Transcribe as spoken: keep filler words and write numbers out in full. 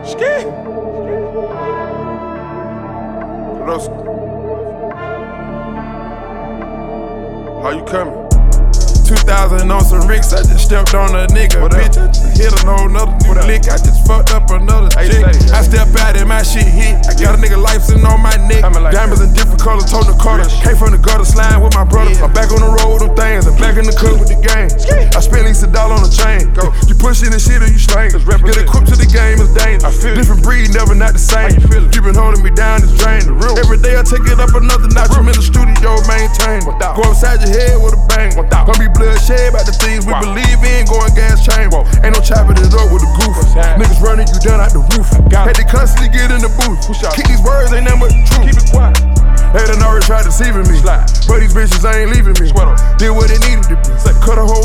Ski. Los. How you coming? two thousand on some Ricks, I just stepped on a nigga. What bitch, I just hit a whole nother lick. I just fucked up another chick. I step out and my shit hit. I got a nigga life sitting on my neck. Diamonds in different colors, told the Carter. Came from the gutter, slime with my brother. I'm back on the road with them things. I'm back in the club with the gang. I spent at least a dollar on the chain. You pushing the shit or you strange. Get equipped to the game, it's dangerous. Different breed, never not the same. You been holding me down, it's draining. Every day I take it up another notch. I'm in the studio, maintain. Go upside your head with a bang. Gonna be bloodshed about the things we believe in. Going gas chamber. Ain't no chopping it up with a goof. Niggas running you down out the roof. Had to constantly get in the booth. Keep these words, ain't nothing but the truth. Keep it quiet. They done already tried deceiving me. But these bitches ain't leaving me. Did what they needed to be. Cut a whole